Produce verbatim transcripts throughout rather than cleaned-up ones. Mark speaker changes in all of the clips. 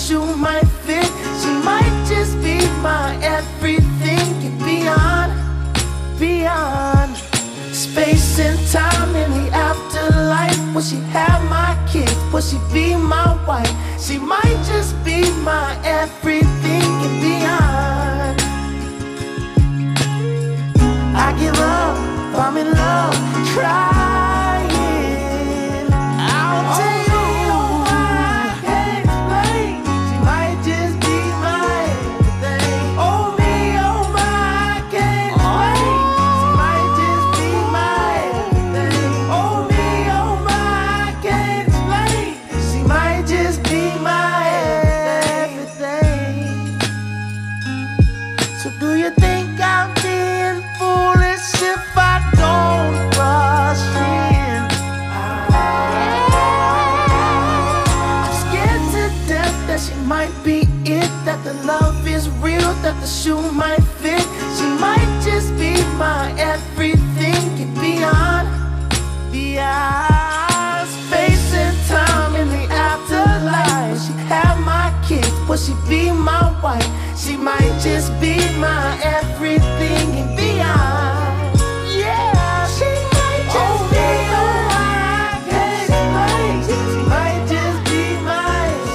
Speaker 1: shoe might fit. She might just be my everything and beyond, beyond space and time in the afterlife. Will she have my kids? Will she be my wife? She might just be my everything and beyond. I give up, I'm in love, trying. I'll tell you. That the love is real, that the shoe might fit. She might just be my everything and beyond, beyond space and time in the afterlife. Will she have my kids? Will she be my wife? She might just be my everything and beyond. Yeah, she might just be my everything. She might just be my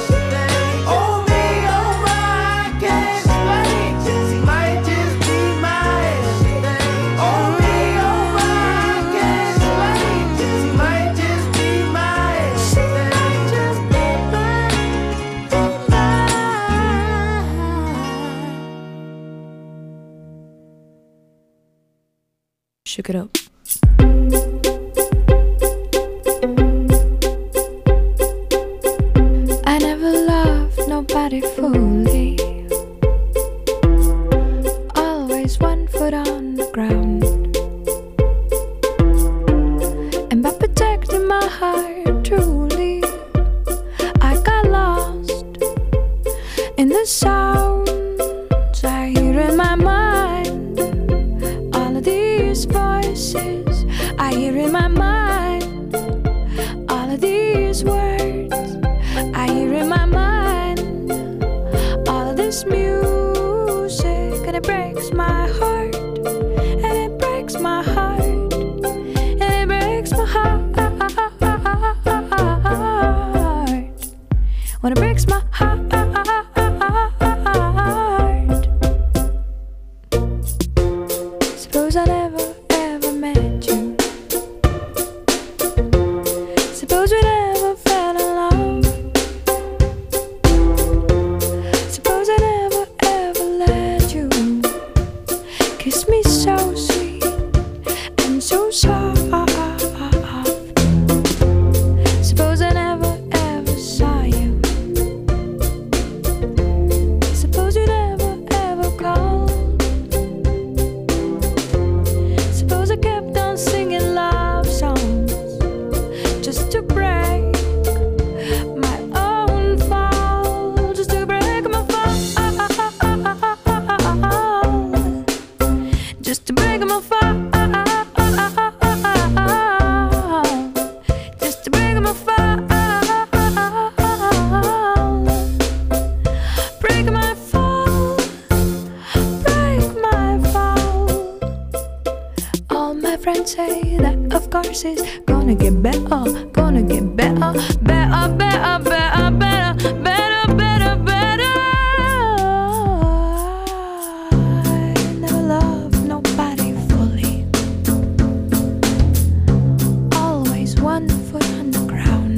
Speaker 2: shook it up.
Speaker 3: I never loved nobody fully. Always one foot on the ground. And by protecting my heart truly, I got lost in the sounds I hear in my mind. All of these voices I hear in my mind. All of these words I hear in my mind. All of this music, and it breaks my heart. And it breaks my heart. And it breaks my heart. When it breaks my heart. Suppose I never ever met you. Suppose we never fell in love. Suppose I never ever let you kiss me so sweet and so soft. Suppose I never ever saw you. Suppose you never ever called. Suppose I kept on singing love songs just to break my own fall, just to break my fall, just to break my fall, just to break my fall, break my fall, break my fall. All my friends say that of course it's gonna get better, gonna get better, better, better, better, better, better, better, better. I never loved nobody fully. Always one foot on the ground.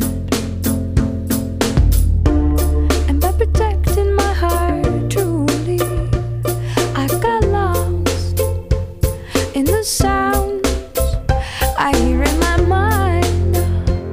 Speaker 3: And by protecting my heart truly, I got lost in the sounds I hear in my mind.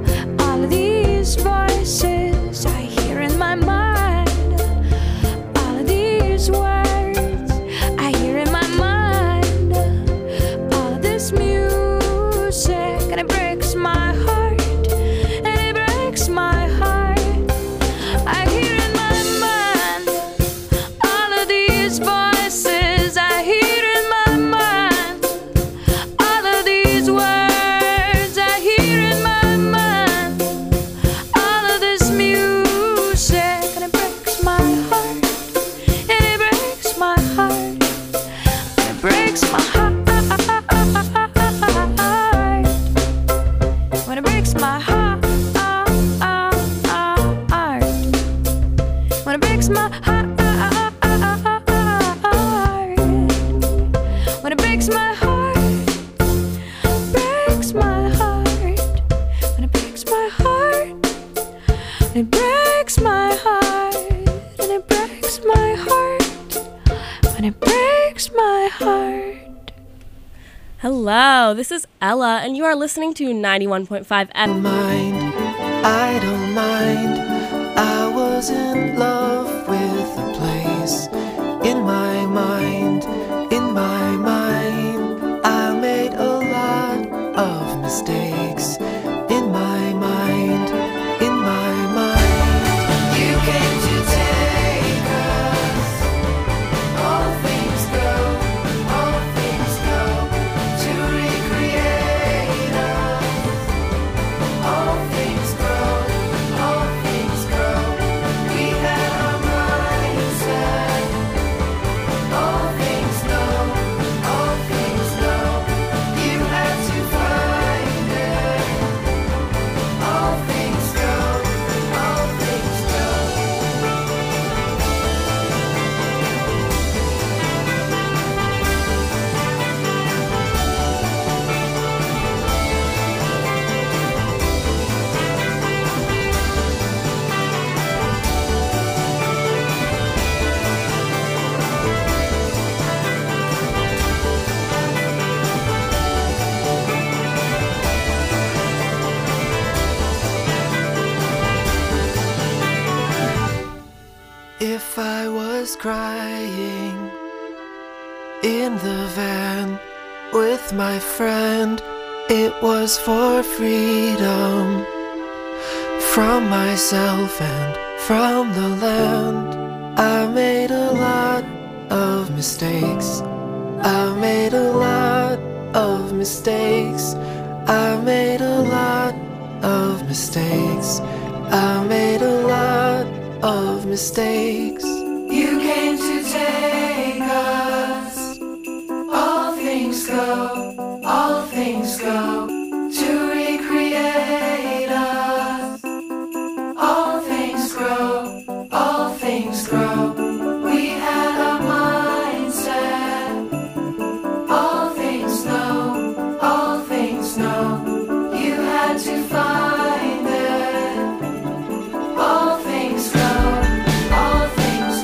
Speaker 3: When it breaks my heart, breaks my heart. When it breaks my heart, when it breaks my heart, and it breaks my heart, when it breaks my heart.
Speaker 4: Hello, this is Ella, and you are listening to ninety-one point five F M.
Speaker 1: Mind, I don't mind. I was in love with a place in my mind. In my mind, I made a lot of mistakes. In my mind, in my mind, you came to take us. All things go, all things go to recreate us. All things grow, all things grow. We had our minds set. All things know, all things know. You had to find it. All things go, all things go. If I was crying in the van with my friend, it was for freedom from myself and from the land. I made a lot of mistakes. I made a lot of mistakes. I made a lot of mistakes. I made a lot of mistakes. You came to take us. All things go, all things go to recreate us. All things grow, all things grow. We had our minds set. All things know, all things know. You had to find it. All things go, all things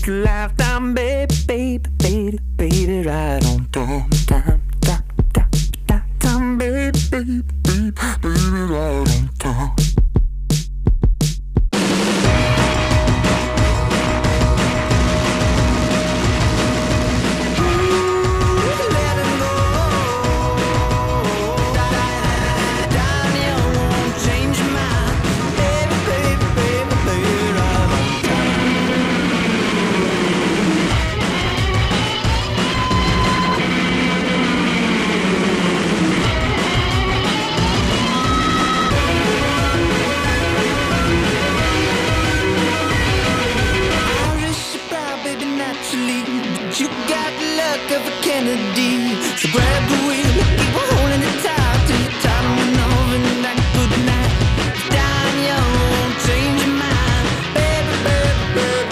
Speaker 5: a lifetime, baby, baby, baby, baby, right on time, time, time, time, time, time, baby, baby, baby, baby, right on time.
Speaker 1: Kennedy, so grab the wheel, keep on holding it tight till your time went over and that good night. Dying young won't change your mind, baby, baby,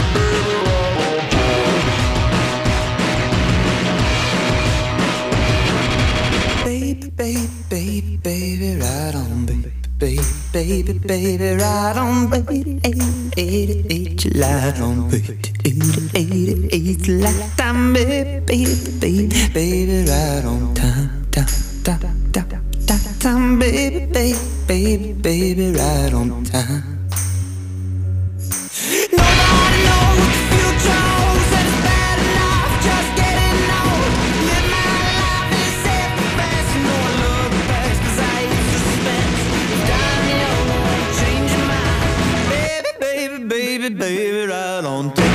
Speaker 1: baby, baby, baby, baby, baby, right on, baby, baby, baby, baby, right on, baby, eighty, eighty, you light on, baby. eighty, eighty, lifetime, baby, baby, baby, baby, right on time, time, time, time, time, time, baby, baby, baby, baby, right on time. Nobody knows what the future holds, and it's bad enough just getting old. Live my life and save the best, you know I love the best, 'cause I hate suspense. Dying young won't change your mind, baby, baby, baby, baby, right on time.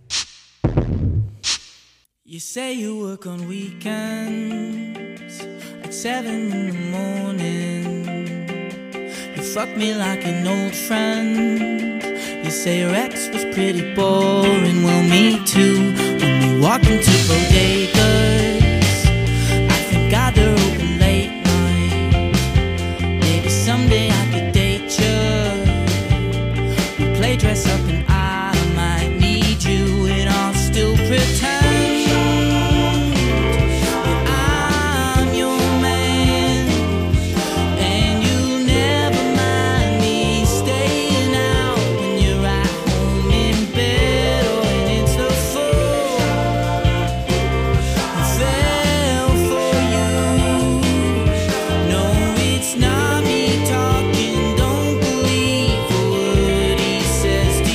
Speaker 1: You say you work on weekends at seven in the morning. You fuck me like an old friend. You say your ex was pretty boring. Well, me too. When we walk into bodegas, I thank God they're open late night. Maybe someday I could date you. We play dress up and I might need you, and I'll still pretend
Speaker 5: Not me talking, don't believe a word he says to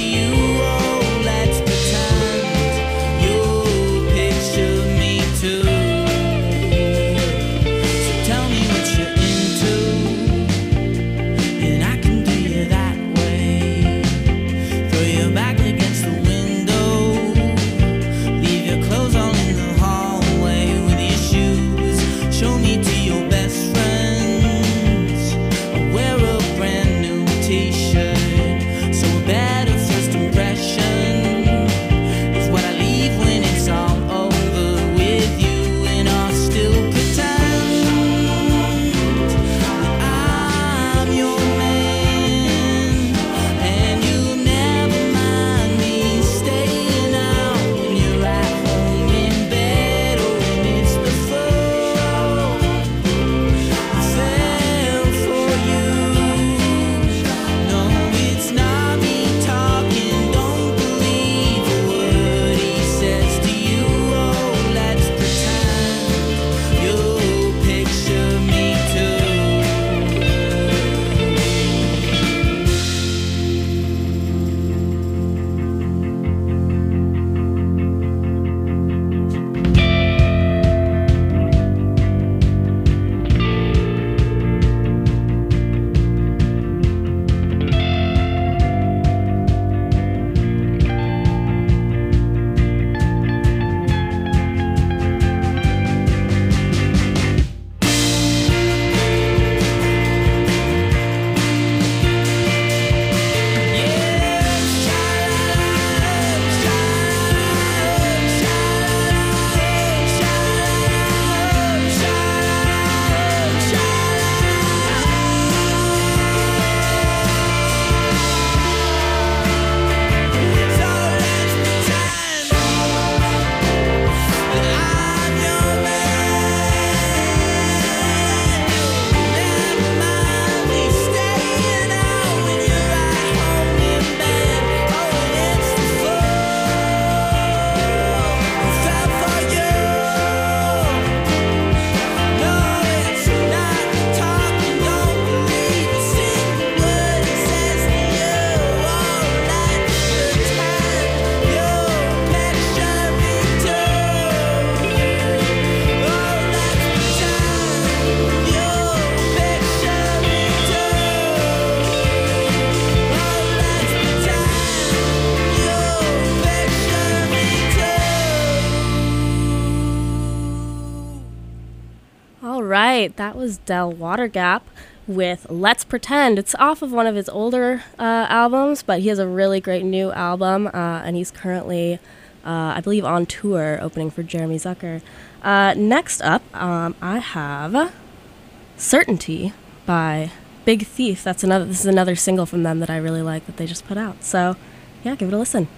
Speaker 4: right, that was Del Watergap with Let's Pretend. It's off of one of his older uh, albums, but he has a really great new album, uh, and he's currently, uh, I believe, on tour opening for Jeremy Zucker. Uh, next up, um, I have Certainty by Big Thief. That's another. This is another single from them that I really like that they just put out. So, yeah, give it a listen.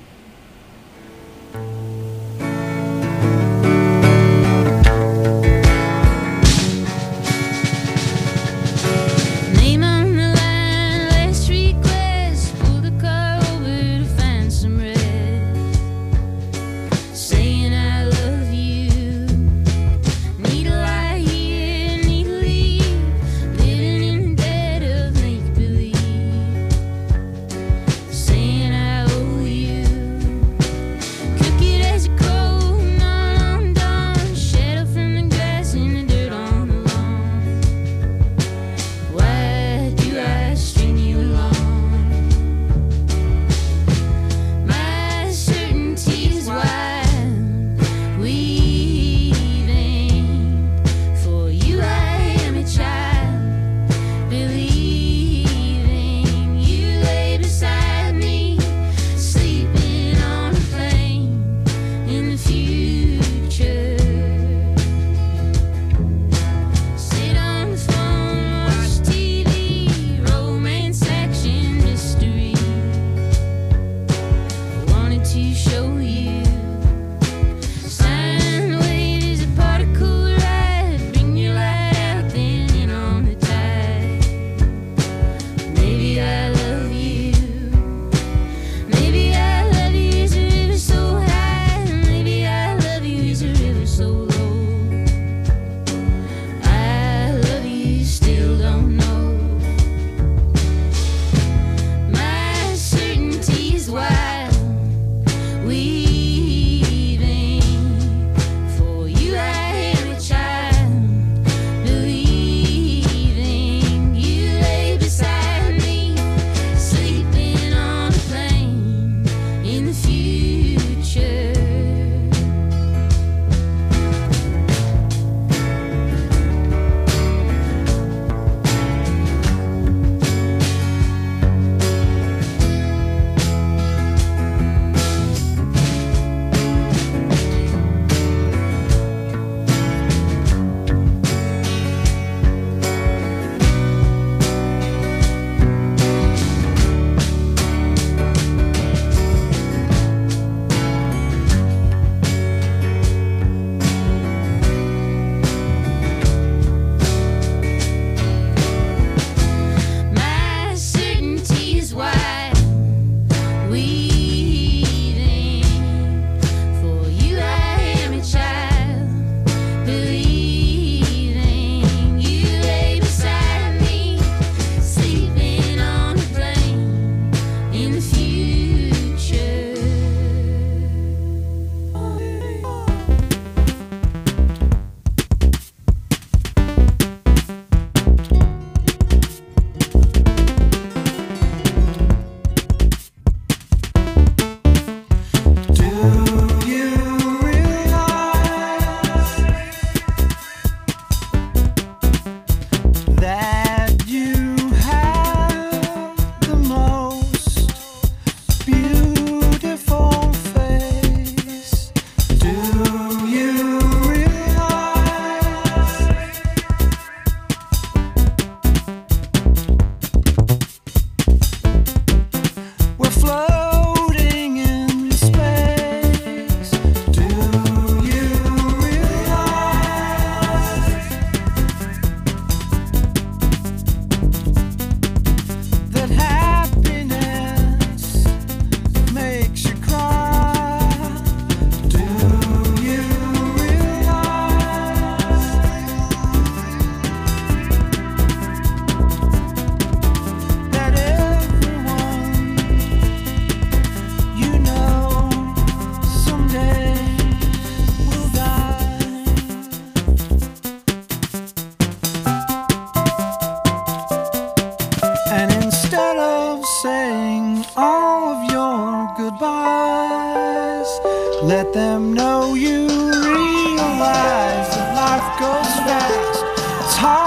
Speaker 5: Let them know you realize that life goes fast. It's hard.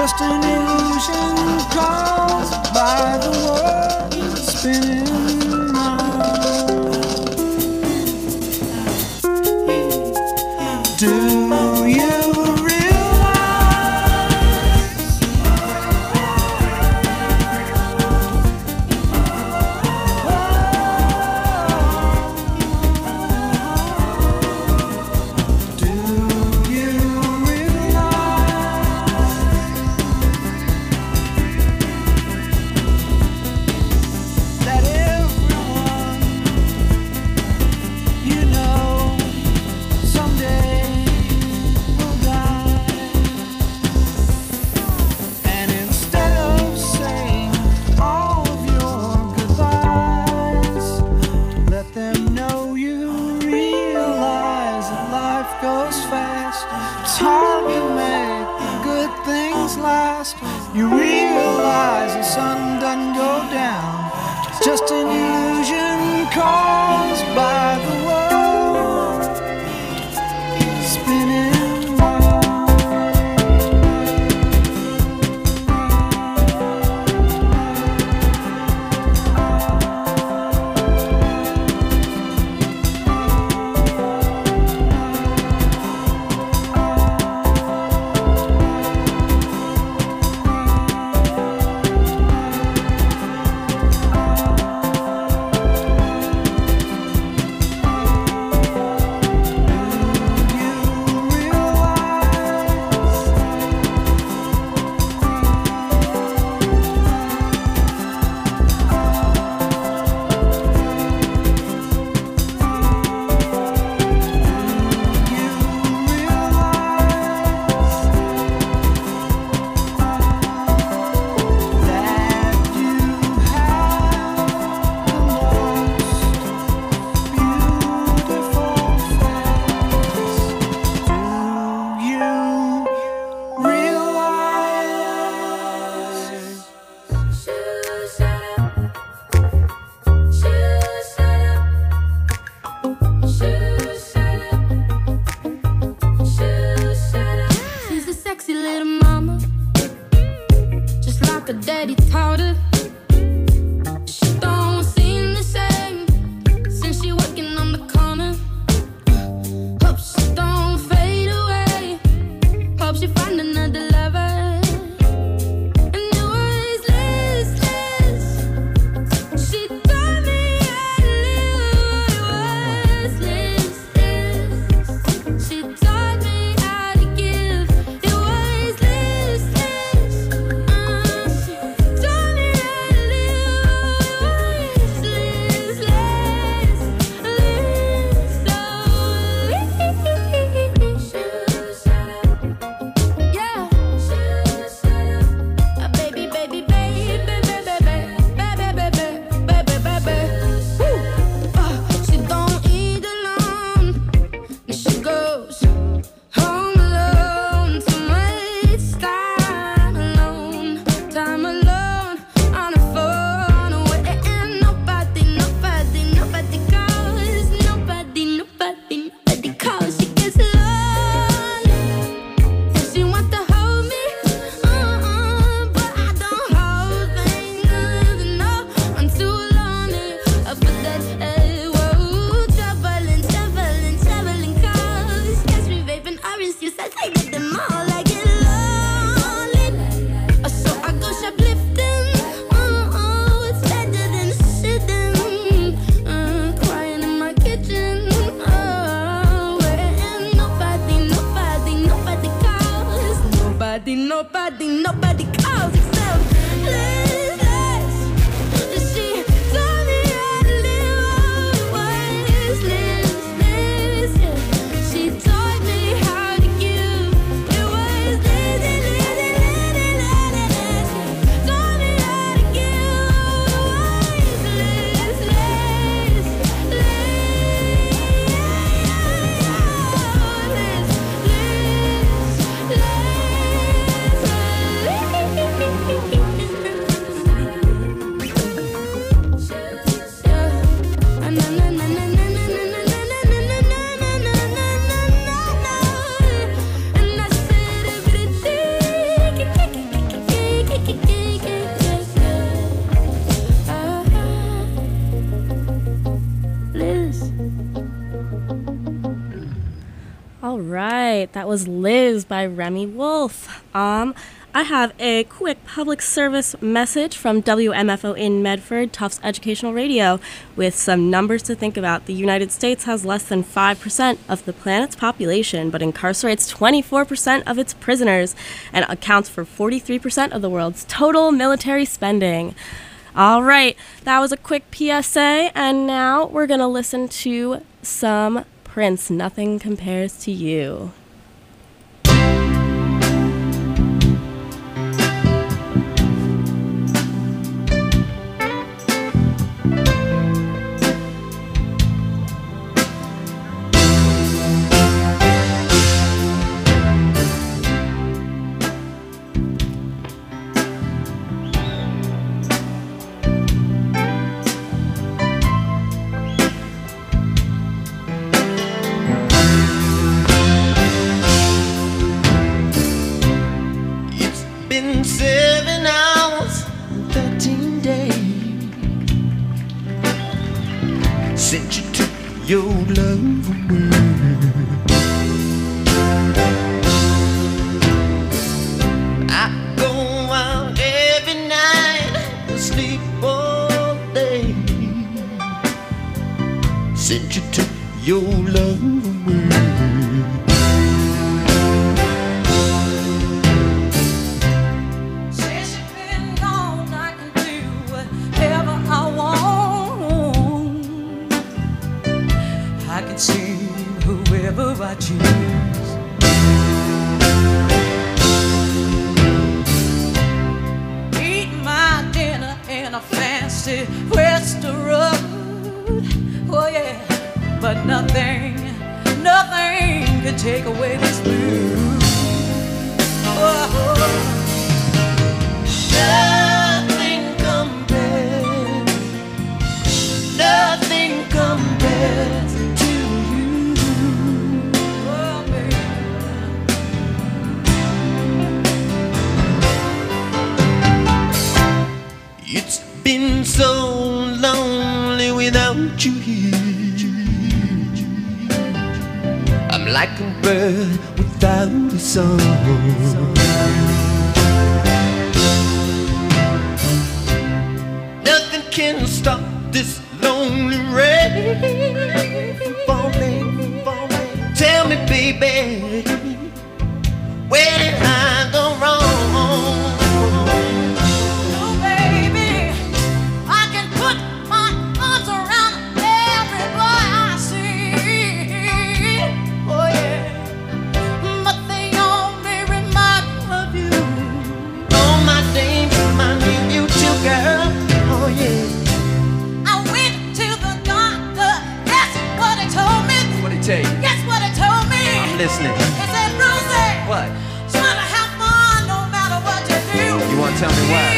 Speaker 5: just an illusion caused by the world spinning round. Do you you realize the sun doesn't go down. It's just an illusion caused by the world spinning
Speaker 3: nobody, nobody calls except Liz. She taught me how to live always. Liz, Liz, yeah. She taught me how to give. It was Liz, Liz, Liz, Liz, Liz. Taught me how to give. It was Liz, Liz, Liz, Liz, Liz.
Speaker 4: All right, that was Liz by Remy Wolf. Um, I have a quick public service message from W M F O in Medford, Tufts Educational Radio, with some numbers to think about. The United States has less than five percent of the planet's population, but incarcerates twenty-four percent of its prisoners and accounts for forty-three percent of the world's total military spending. All right, that was a quick P S A, and now we're going to listen to some Prince, Nothing Compares to You.
Speaker 5: Since you took your love away, I go out every night, sleep all day. Since you took your love away,
Speaker 6: since you've been gone, I can do whatever I want. I can see whoever I choose. Eat my dinner in a fancy restaurant. Oh yeah, but nothing, nothing could take away this blues. Oh, nothing compares, nothing compares.
Speaker 5: It's been so lonely without you here. I'm like a bird without a song. Nothing can stop this lonely rain from falling, falling. Tell me, baby, where did I go wrong?
Speaker 6: Guess what it told me?
Speaker 5: I'm listening.
Speaker 6: It said, Rosie,
Speaker 5: what?
Speaker 6: Try to have fun no matter what you do.
Speaker 5: You want to tell me why?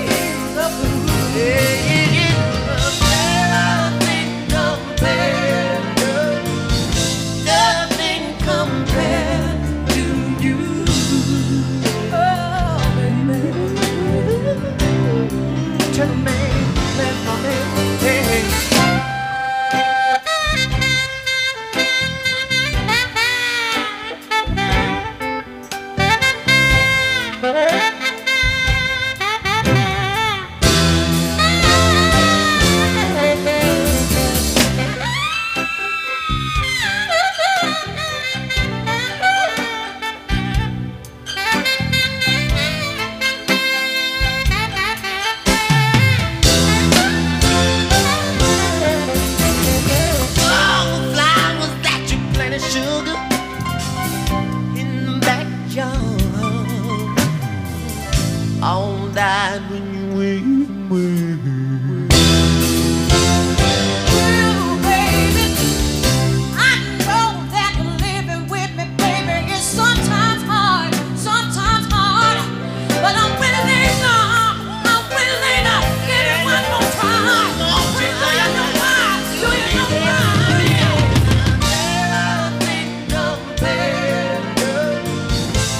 Speaker 6: Nothing compares, nothing compares to you. Oh, baby.
Speaker 5: Tell me, let me, hey, hey.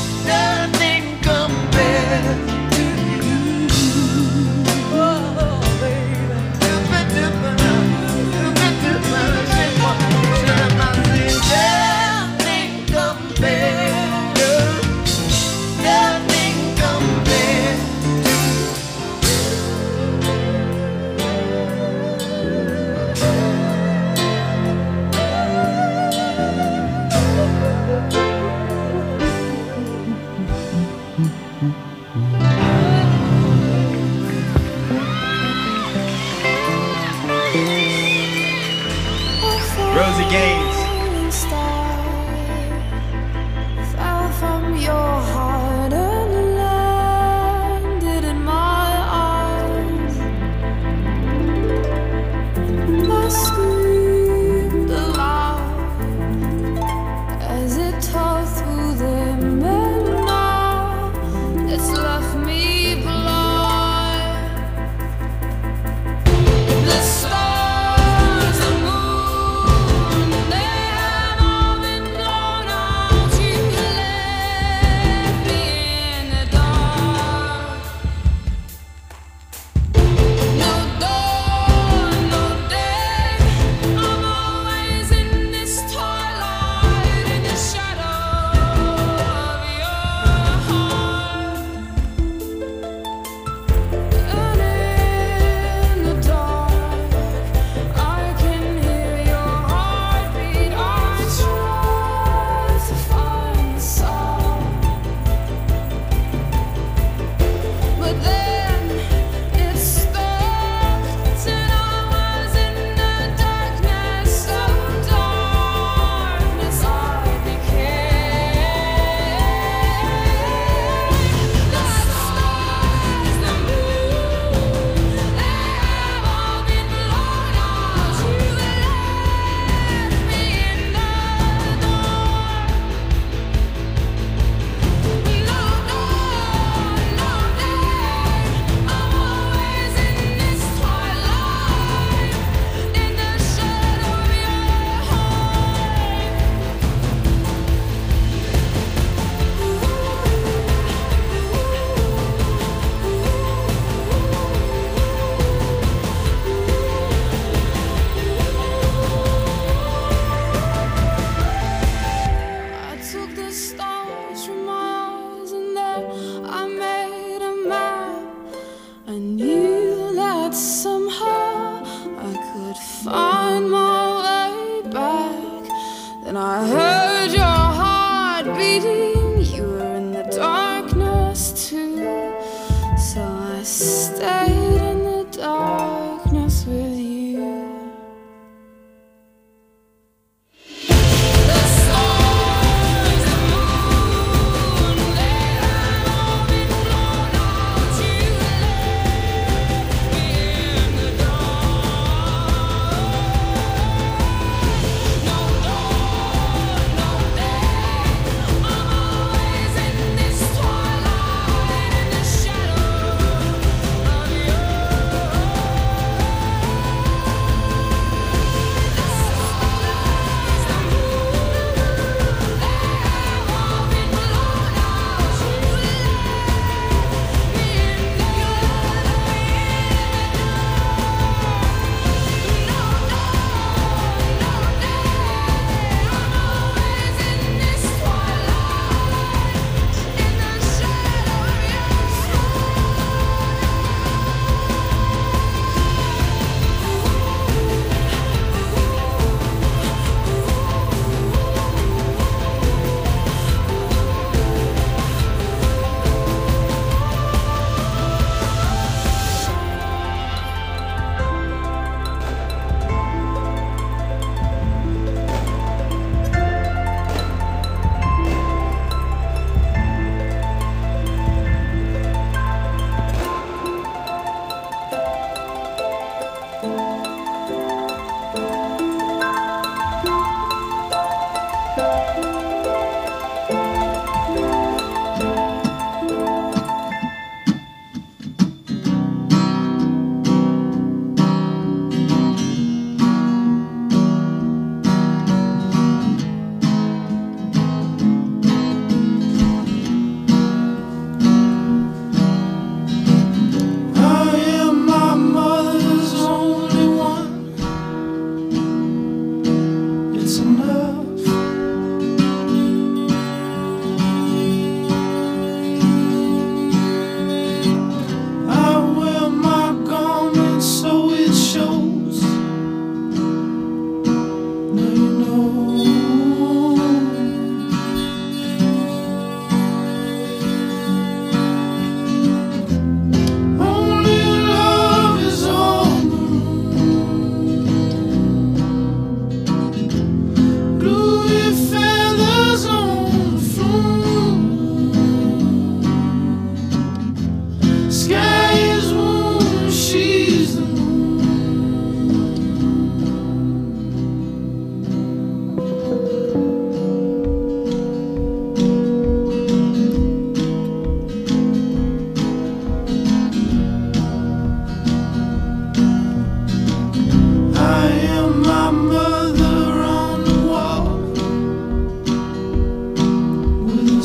Speaker 6: Nothing compares to you.
Speaker 1: better. Nothing compared
Speaker 7: Rosie Gaines.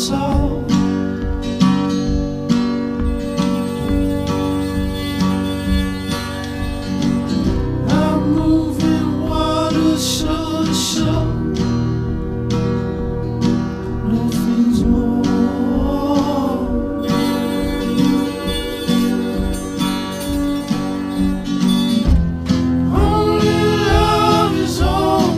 Speaker 1: us all. I'm moving water shore to shore. Nothing's more. Only love is all.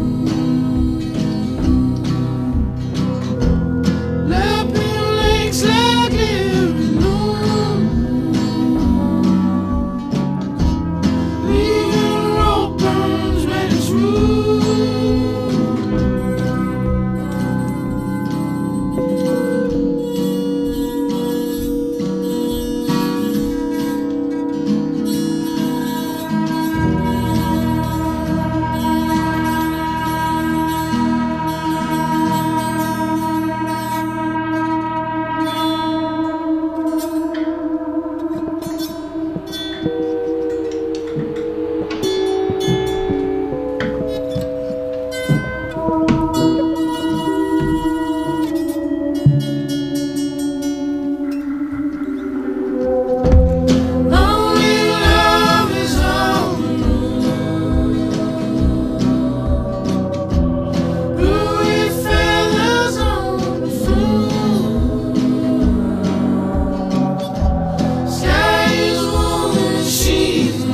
Speaker 1: Lapping lakes like every noon, leaving rope burns when it's rude. Only love is all. Bluey feathers on the floor. Sky is warm and she's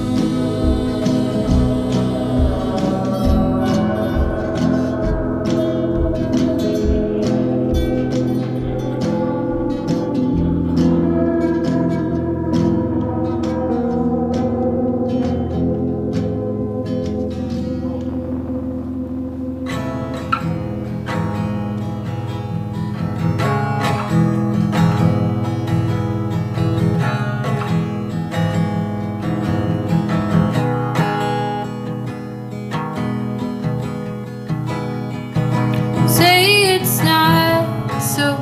Speaker 3: Say it's not so.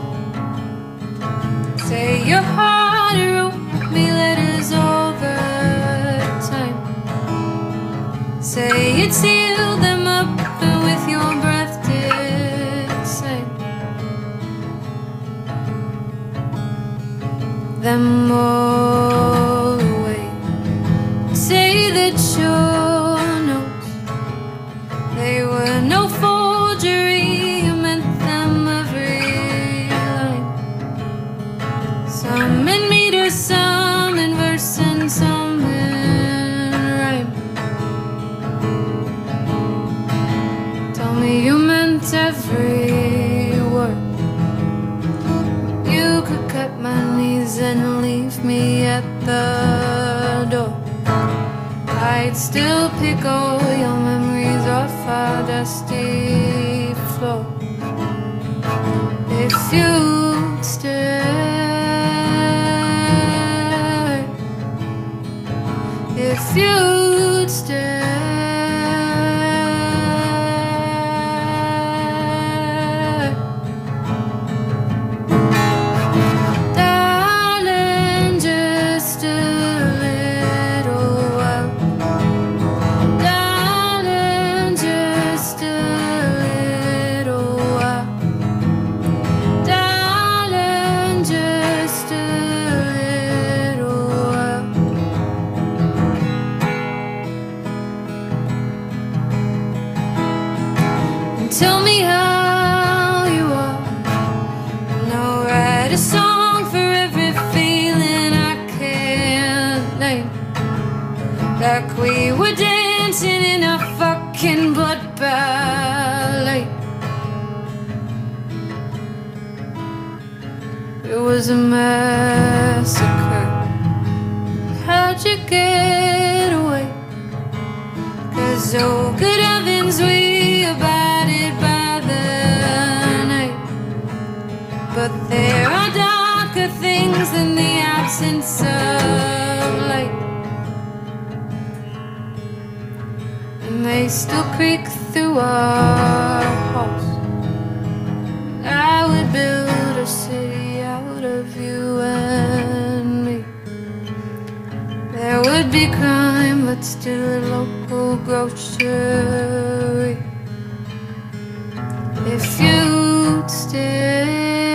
Speaker 3: Say your heart wrote me letters over time. Say it sealed them up and with your breath did sign them all away. Say that your notes, they were no forgery. You meant them every line. Some in meter, some in verse, and some in rhyme. Tell me you meant every word. You could cut my knees and leave me at the door. I'd still pick all your memories off our dusty floor. If you'd stay, if you'd stay. Darling, just a little while. Darling, just a little while. Darling, just a little while. And tell me how you are. And I'll write a song for every feeling I can't name. Like we were dancing in a fucking blood ballet. It was a massacre. How'd you get away? 'Cause oh good heavens, we abided by the night. But there are darker things than the absence of light. And they still creak through our halls. I would build a city out of you and me. There would be crime, but still a local grocery. If you'd stay.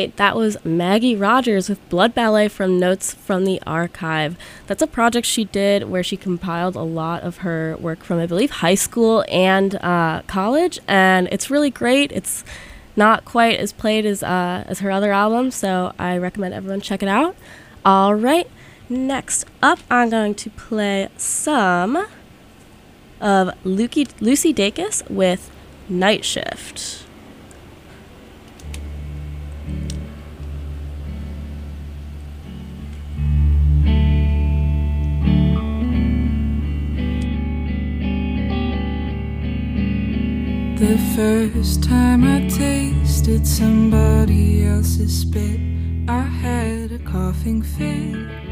Speaker 4: right, that was Maggie Rogers with Blood Ballet from Notes from the Archive. That's a project she did where she compiled a lot of her work from, I believe, high school and uh, college, and it's really great. It's not quite as played as uh, as her other albums, so I recommend everyone check it out. All right, next up, I'm going to play some of Lucy, Lucy Dacus with Night Shift.
Speaker 7: The first time I tasted somebody else's spit, I had a coughing fit.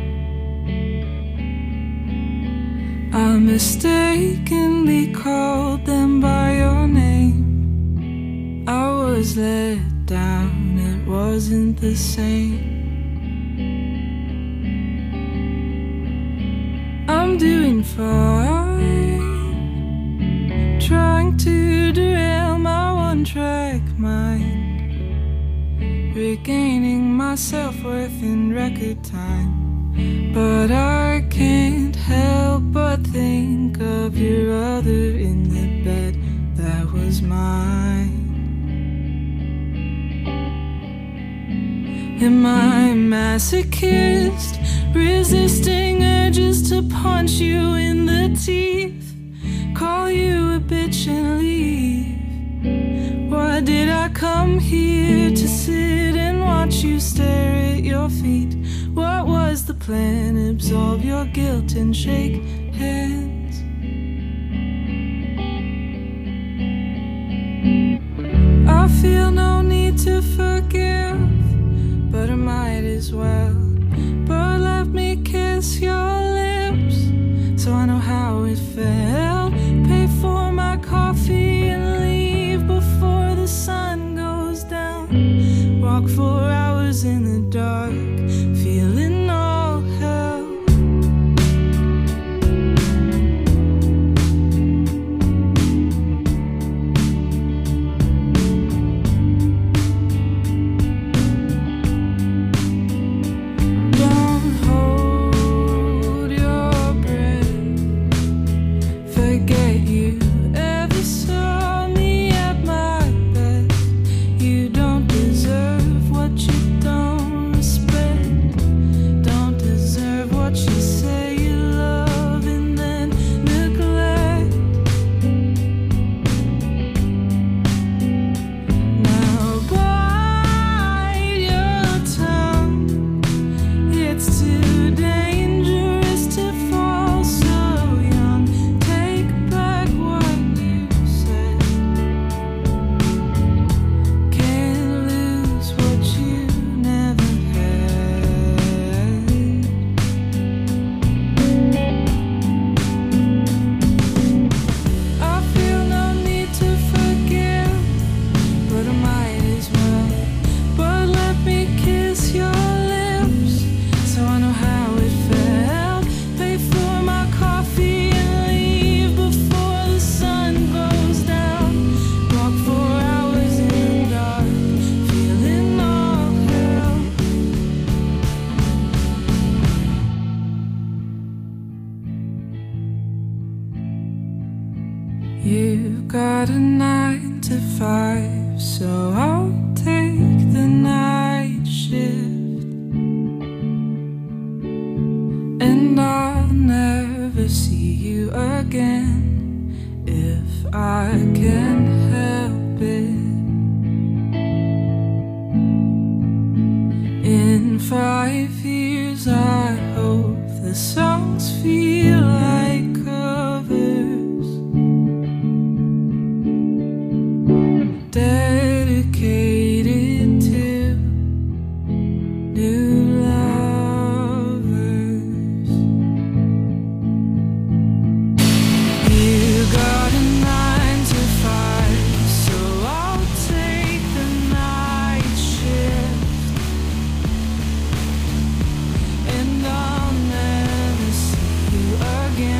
Speaker 7: I mistakenly called them by your name. I was let down, it wasn't the same. I'm doing fine, trying to derail my one-track mind, regaining my self-worth in record time. But I can't help but think of your other in the bed that was mine. Am I a masochist, resisting urges to punch you in the teeth, call you a bitch and leave? Why did I come here to sit and watch you stare at your feet? What was the plan? Absolve your guilt and shake hands. I feel no need to forgive, but I might as well. But let me kiss your lips so I know how it felt. Pay for my coffee and leave before the sun goes down. Walk four hours in the dark, feeling all hell. Don't hold your breath, forget you ever saw me at my best. You don't deserve what you don't respect, don't deserve what you say you love and then neglect. Now bite your tongue, it's too dangerous to fall so young. Take back what you said, can't lose what you never had. I feel no need to forgive, but I might as well. But let me kiss your lips so I know how it felt. Pay for my coffee and leave before the sun goes down. Walk four hours in the dark, feeling all hell. You've got a nine to five, so I'll take the night shift. And I'll never see you again if I can help it. In five years I hope the songs feel like covers, dedicated to new lovers. You got a nine to five, so I'll take the night shift. And I'll never see you again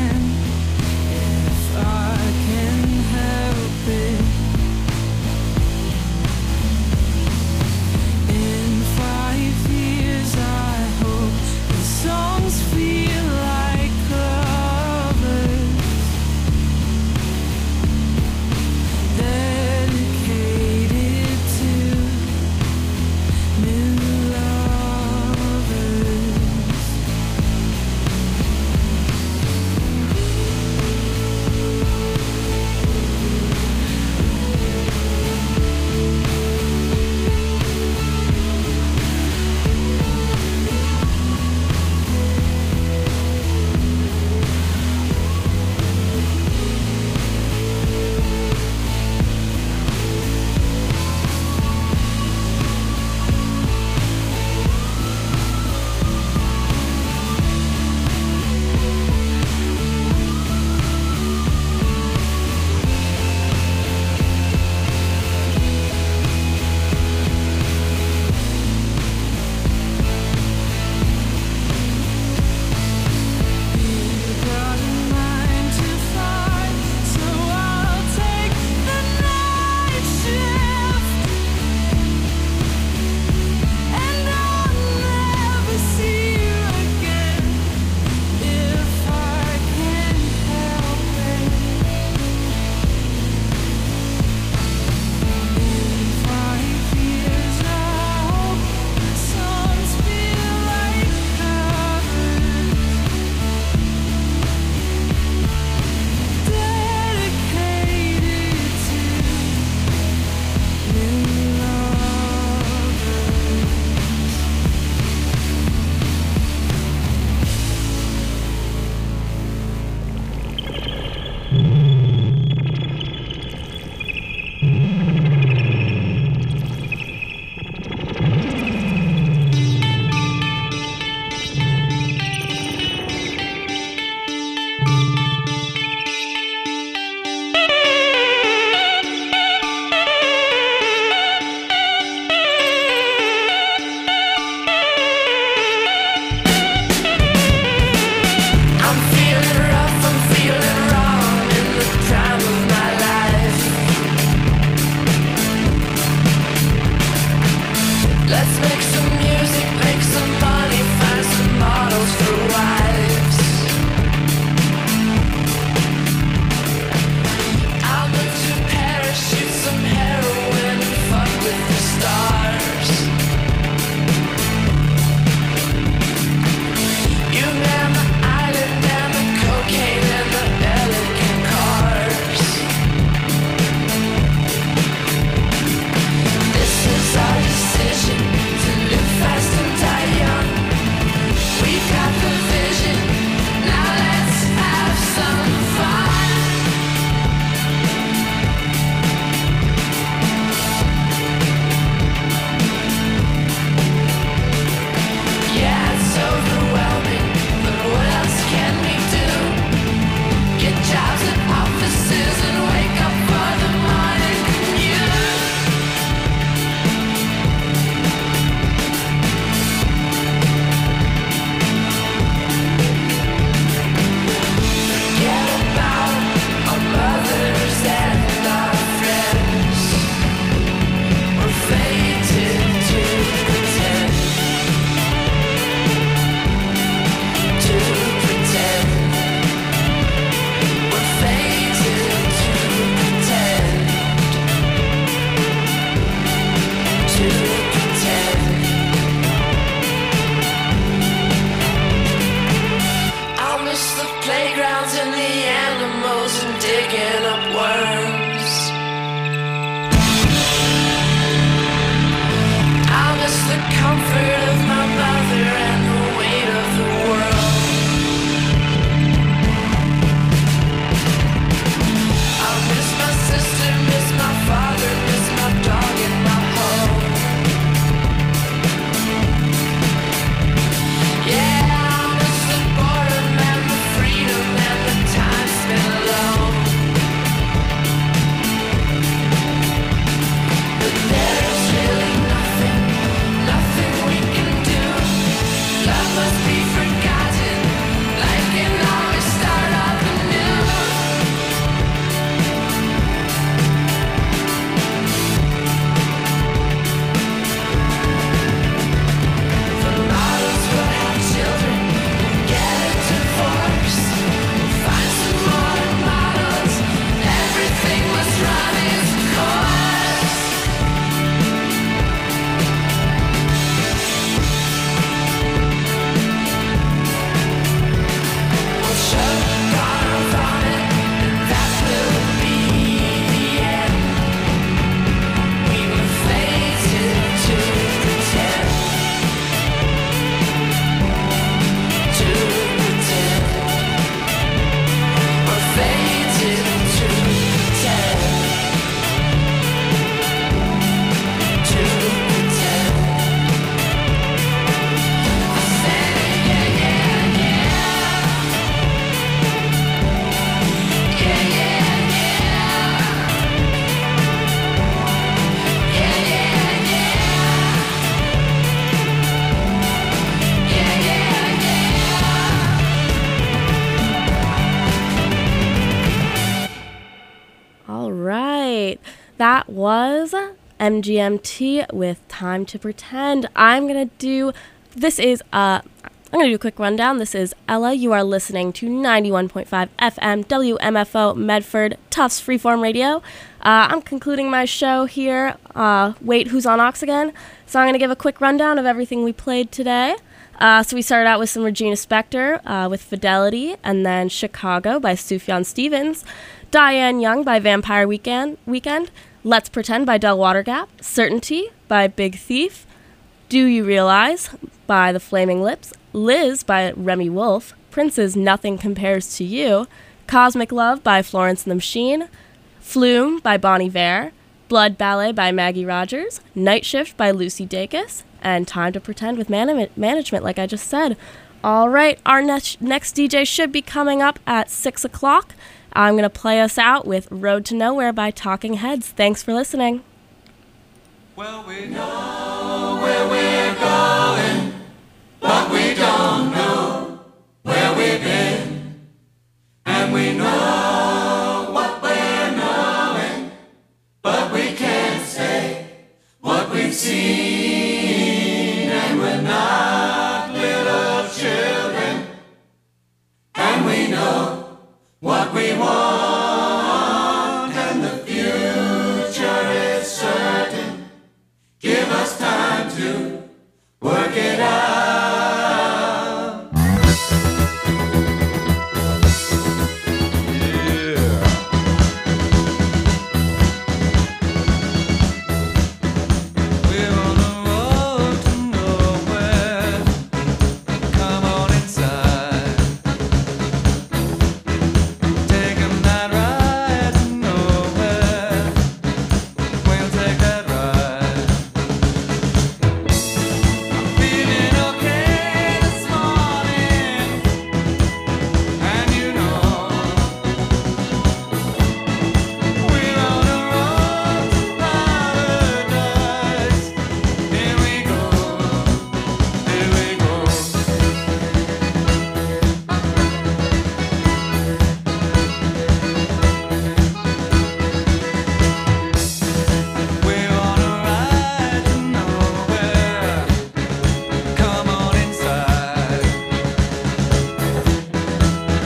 Speaker 4: That was M G M T with Time to Pretend. I'm going to do, this is, uh, I'm going to do a quick rundown. This is Ella. You are listening to ninety-one point five F M W M F O Medford Tufts Freeform Radio. Uh, I'm concluding my show here. Uh, wait, who's on Ox again? So I'm going to give a quick rundown of everything we played today. Uh, so we started out with some Regina Spektor uh, with Fidelity, and then Chicago by Sufjan Stevens, Diane Young by Vampire Weekend, Weekend, Let's Pretend by Del Water Gap, Certainty by Big Thief, Do You Realize by The Flaming Lips, Liz by Remy Wolf, Prince's Nothing Compares to You, Cosmic Love by Florence and the Machine, Flume by Bon Iver, Blood Ballet by Maggie Rogers, Night Shift by Lucy Dacus, and Time to Pretend with man- Management, like I just said. All right, our next next D J should be coming up at six o'clock. I'm going to play us out with Road to Nowhere by Talking Heads. Thanks for listening.
Speaker 1: Well, we know where we